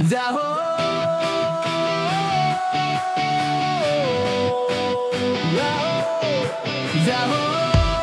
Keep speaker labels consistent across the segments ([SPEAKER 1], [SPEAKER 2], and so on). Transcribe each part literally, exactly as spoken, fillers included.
[SPEAKER 1] Да, о, да, о.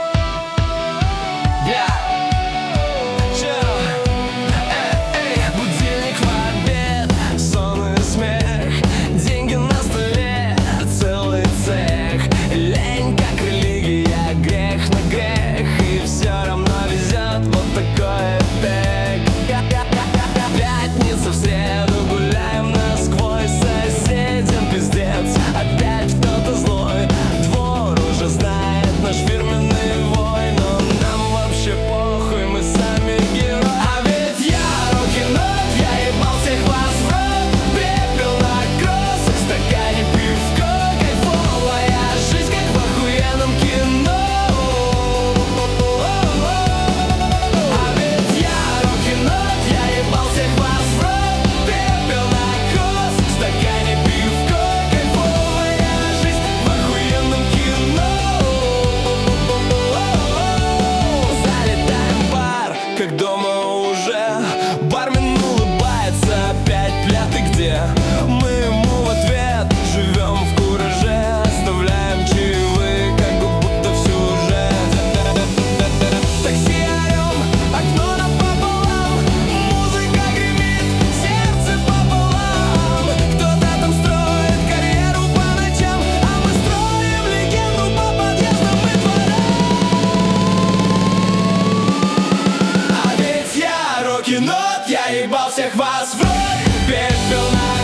[SPEAKER 2] Как дома уже, бармен улыбается, опять пля, ты где? Мы ему в ответ живем в кураже, оставляем чаевые, как бы будто все уже. Такси орем, окно напополам, музыка гремит, сердце пополам. Кто-то там строит карьеру по ночам, а мы строим легенду по подъездам и дворам. Рок-н-ролл, я ебал всех вас в рот, пепел на